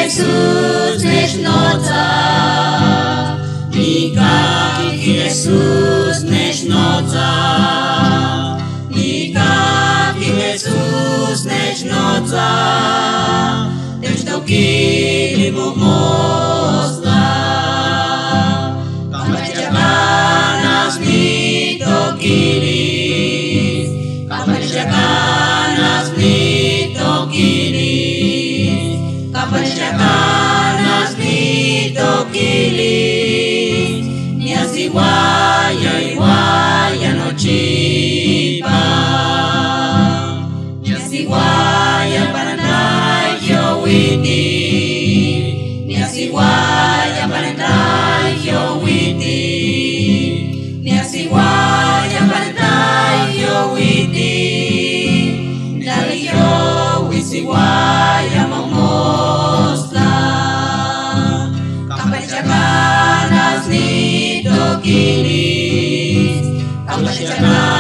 Jesus nechnota, nikaki Jesus nechnota, nikaki Jesus nechnota, deci tău chili mosla, cam mergea canas ni tokilis, cam mergea canas ni tokilis, cam mergea canas ni tokilis, ni así guaya no chipa, ni así guaya para andar yo witi, ni así guaya para andar yo witi, ni así guaya para andar yo witi, dali yo wisi guaya mamosla, kampachakanas ni tokilis, kampachakanas